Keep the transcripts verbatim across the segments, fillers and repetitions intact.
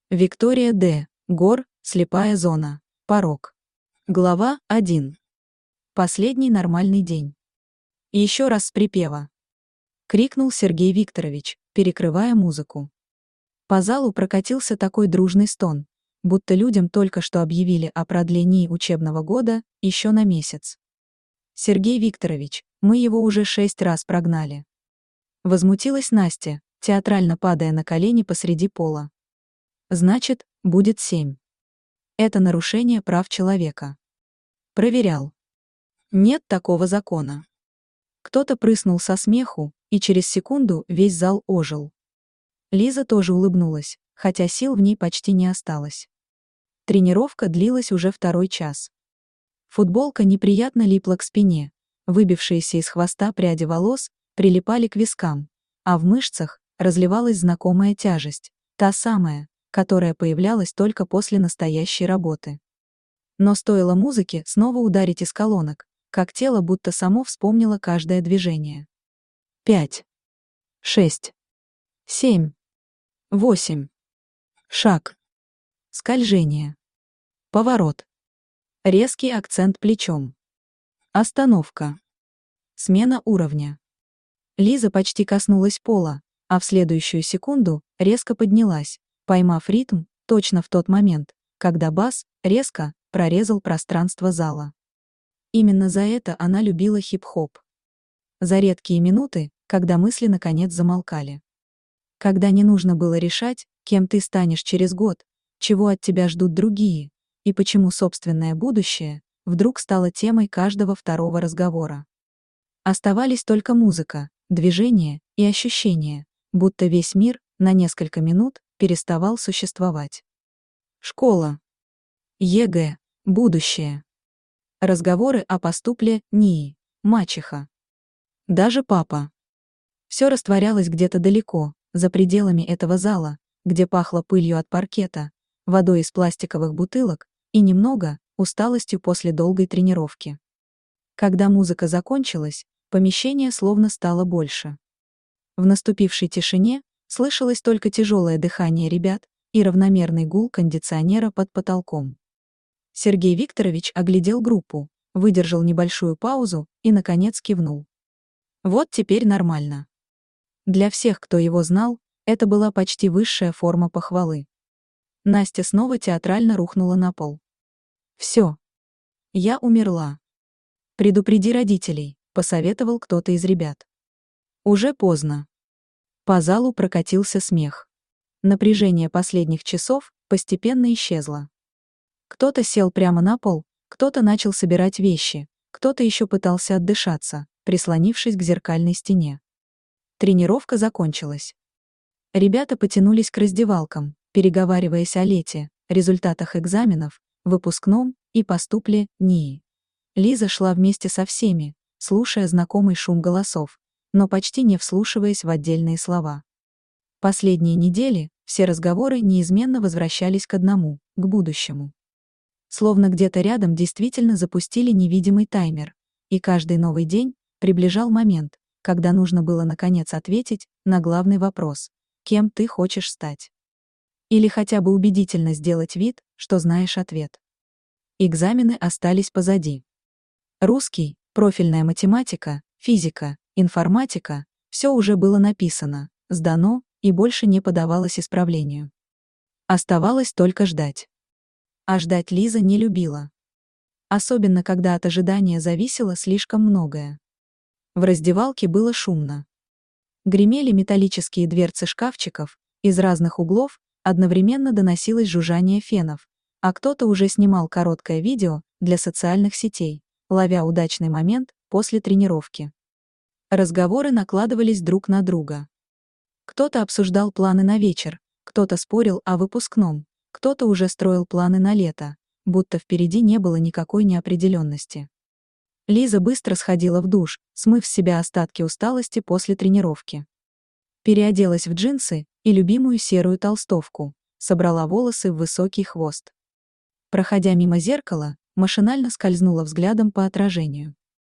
Виктория Д. Гор, слепая зона. Порог. Глава один. Последний нормальный день. Еще раз с припева. Крикнул Сергей Викторович, перекрывая музыку. По залу прокатился такой дружный стон, будто людям только что объявили о продлении учебного года еще на месяц. Сергей Викторович, мы его уже шесть раз прогнали. Возмутилась Настя, театрально падая на колени посреди пола. Значит, будет семь. Это нарушение прав человека. Проверял. Нет такого закона. Кто-то прыснул со смеху, и через секунду весь зал ожил. Лиза тоже улыбнулась, хотя сил в ней почти не осталось. Тренировка длилась уже второй час. Футболка неприятно липла к спине, выбившиеся из хвоста пряди волос прилипали к вискам, а в мышцах разливалась знакомая тяжесть, та самая, которая появлялась только после настоящей работы. Но стоило музыке снова ударить из колонок, как тело будто само вспомнило каждое движение. Пять. Шесть. Семь. Восемь. Шаг. Скольжение. Поворот. Резкий акцент плечом. Остановка. Смена уровня. Лиза почти коснулась пола, а в следующую секунду резко поднялась, поймав ритм точно в тот момент, когда бас резко прорезал пространство зала. Именно за это она любила хип-хоп. За редкие минуты, когда мысли наконец замолкали. Когда не нужно было решать, кем ты станешь через год, чего от тебя ждут другие, и почему собственное будущее вдруг стало темой каждого второго разговора. Оставались только музыка, движение и ощущение, будто весь мир на несколько минут переставал существовать. Школа. ЕГЭ. Будущее. Разговоры о поступле НИИ. Мачеха. Даже папа. Все растворялось где-то далеко, за пределами этого зала, где пахло пылью от паркета, водой из пластиковых бутылок и немного усталостью после долгой тренировки. Когда музыка закончилась, помещение словно стало больше. В наступившей тишине слышалось только тяжелое дыхание ребят и равномерный гул кондиционера под потолком. Сергей Викторович оглядел группу, выдержал небольшую паузу и, наконец, кивнул. Вот теперь нормально. Для всех, кто его знал, это была почти высшая форма похвалы. Настя снова театрально рухнула на пол. «Все. Я умерла. Предупреди родителей», — посоветовал кто-то из ребят. Уже поздно. По залу прокатился смех. Напряжение последних часов постепенно исчезло. Кто-то сел прямо на пол, кто-то начал собирать вещи, кто-то еще пытался отдышаться, прислонившись к зеркальной стене. Тренировка закончилась. Ребята потянулись к раздевалкам, переговариваясь о лете, результатах экзаменов, выпускном и поступле НИИ. Лиза шла вместе со всеми, слушая знакомый шум голосов, но почти не вслушиваясь в отдельные слова. Последние недели все разговоры неизменно возвращались к одному, к будущему. Словно где-то рядом действительно запустили невидимый таймер, и каждый новый день приближал момент, когда нужно было наконец ответить на главный вопрос: кем ты хочешь стать? Или хотя бы убедительно сделать вид, что знаешь ответ. Экзамены остались позади. Русский, профильная математика, физика, информатика — все уже было написано, сдано и больше не поддавалось исправлению. Оставалось только ждать. А ждать Лиза не любила. Особенно когда от ожидания зависело слишком многое. В раздевалке было шумно. Гремели металлические дверцы шкафчиков, из разных углов одновременно доносилось жужжание фенов, а кто-то уже снимал короткое видео для социальных сетей, ловя удачный момент после тренировки. Разговоры накладывались друг на друга. Кто-то обсуждал планы на вечер, кто-то спорил о выпускном, кто-то уже строил планы на лето, будто впереди не было никакой неопределенности. Лиза быстро сходила в душ, смыв с себя остатки усталости после тренировки. Переоделась в джинсы и любимую серую толстовку, собрала волосы в высокий хвост. Проходя мимо зеркала, машинально скользнула взглядом по отражению.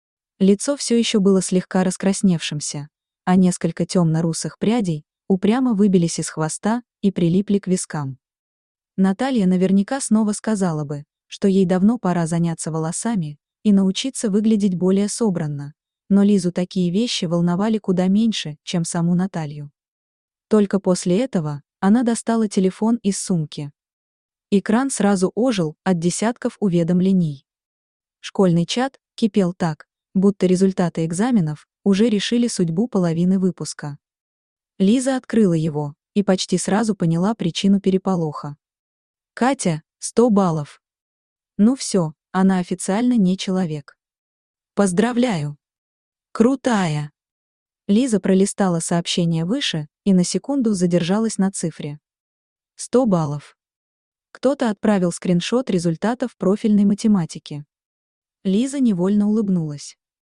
Лицо все еще было слегка раскрасневшимся, а несколько темно-русых прядей упрямо выбились из хвоста и прилипли к вискам. Наталья наверняка снова сказала бы, что ей давно пора заняться волосами и научиться выглядеть более собранно. Но Лизу такие вещи волновали куда меньше, чем саму Наталью. Только после этого она достала телефон из сумки. Экран сразу ожил от десятков уведомлений. Школьный чат кипел так, будто результаты экзаменов уже решили судьбу половины выпуска. Лиза открыла его и почти сразу поняла причину переполоха. Катя, сто баллов. Ну все, она официально не человек. Поздравляю! Крутая! Лиза пролистала сообщение выше и на секунду задержалась на цифре. сто баллов. Кто-то отправил скриншот результатов профильной математики. Лиза невольно улыбнулась.